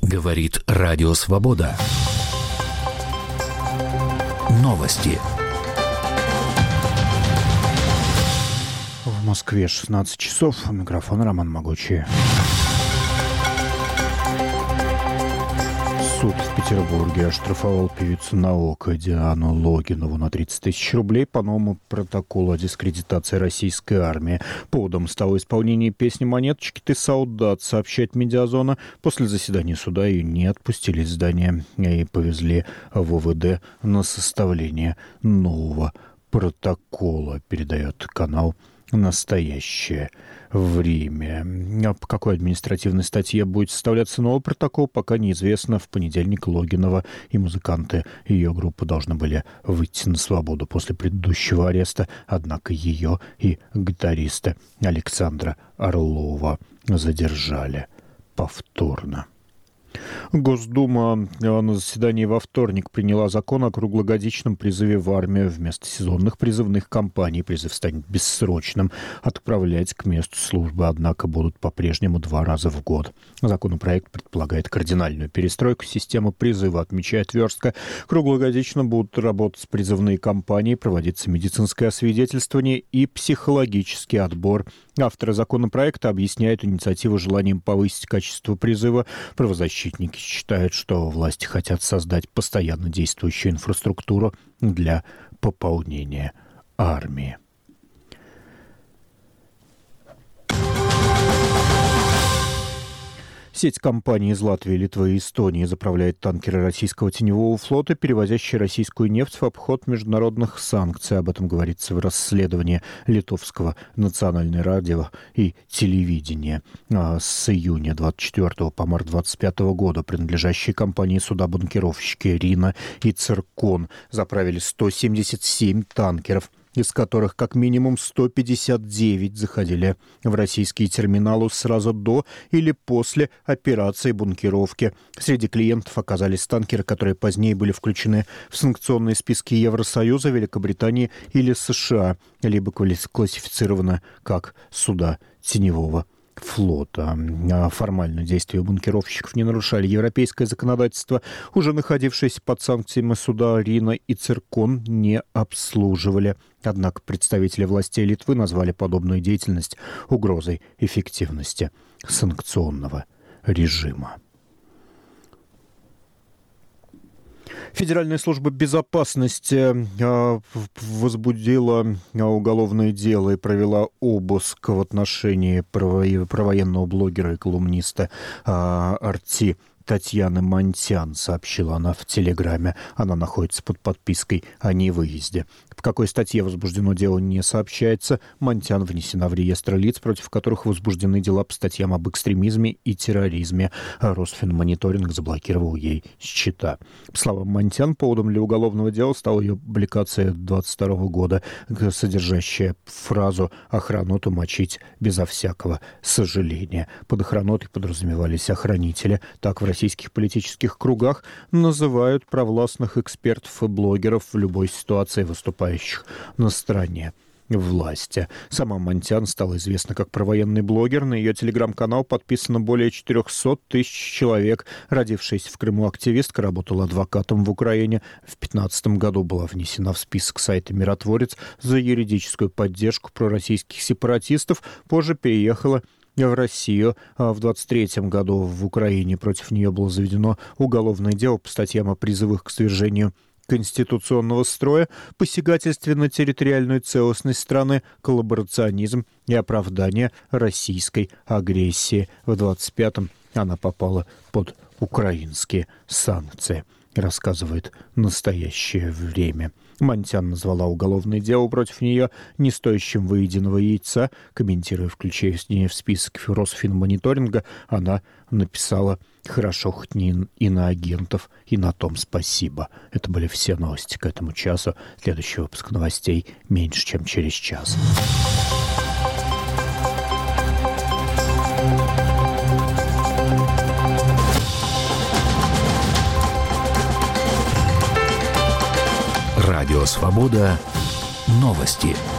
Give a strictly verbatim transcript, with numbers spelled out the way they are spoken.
Говорит Радио Свобода. Новости. В Москве шестнадцать часов. Микрофон Роман Могучий. Суд в Петербурге оштрафовал певицу наука Диану Логинову на тридцать тысяч рублей по новому протоколу о дискредитации российской армии. Поводом стало исполнение песни «Монеточки, ты солдат», сообщает Медиазона. После заседания суда ее не отпустили из здания и повезли в ОВД на составление нового протокола, передает канал «Настоящее время». А по какой административной статье будет составляться новый протокол, пока неизвестно. В понедельник Логинова и музыканты ее группы должны были выйти на свободу после предыдущего ареста, однако ее и гитариста Александра Орлова задержали повторно. Госдума на заседании во вторник приняла закон о круглогодичном призыве в армию. Вместо сезонных призывных кампаний призыв станет бессрочным. Отправлять к месту службы, однако, будут по-прежнему два раза в год. Законопроект предполагает кардинальную перестройку системы призыва, отмечает Верстка. Круглогодично будут работать призывные кампании, проводиться медицинское освидетельствование и психологический отбор. Авторы законопроекта объясняют инициативу желанием повысить качество призыва. Правозащитники считают, что власти хотят создать постоянно действующую инфраструктуру для пополнения армии. Сеть компаний из Латвии, Литвы и Эстонии заправляет танкеры российского теневого флота, перевозящие российскую нефть в обход международных санкций. Об этом говорится в расследовании литовского национального радио и телевидения с июня двадцать четвёртого по март двадцать пятого года. Принадлежащие компании суда-банкировщики Рина и Циркон заправили сто семьдесят семь танкеров, из которых как минимум сто пятьдесят девять заходили в российские терминалы сразу до или после операции бункеровки. Среди клиентов оказались танкеры, которые позднее были включены в санкционные списки Евросоюза, Великобритании или США, либо классифицированы как суда теневого флота. Формально действия бункеровщиков не нарушали европейское законодательство. Уже находившиеся под санкциями суда Рина и Циркон не обслуживали. Однако представители властей Литвы назвали подобную деятельность угрозой эффективности санкционного режима. Федеральная служба безопасности возбудила уголовное дело и провела обыск в отношении провоенного блогера и колумниста Арти Татьяны Монтян, сообщила она в Телеграме. Она находится под подпиской о невыезде. В какой статье возбуждено дело, не сообщается. Монтян внесена в реестр лиц, против которых возбуждены дела по статьям об экстремизме и терроризме. Росфинмониторинг заблокировал ей счета. По словам Монтян, поводом для уголовного дела стала ее публикация двадцать второго года, содержащая фразу «охраноту мочить безо всякого сожаления». Под охранотой подразумевались охранители. Так в российских политических кругах называют провластных экспертов и блогеров в любой ситуации, выступающих на стороне власти. Сама Монтян стала известна как провоенный блогер. На ее телеграм-канал подписано более четыреста тысяч человек. Родившаяся в Крыму активистка работала адвокатом в Украине. В две тысячи пятнадцатом году была внесена в список сайта «Миротворец» за юридическую поддержку пророссийских сепаратистов. Позже переехала в Россию. А в двадцать третьем году в Украине против нее было заведено уголовное дело по статьям о призывах к свержению конституционного строя, посягательстве на территориальную целостность страны, коллаборационизм и оправдание российской агрессии. В двадцать пятом она попала под украинские санкции, рассказывает «Настоящее время». Монтян назвала уголовное дело против нее не стоящим выеденного яйца. Комментируя включение в список Росфинмониторинга, она написала: «Хорошо хоть не иноагентов, и на том спасибо». Это были все новости к этому часу. Следующий выпуск новостей меньше, чем через час. Радио «Свобода». Новости.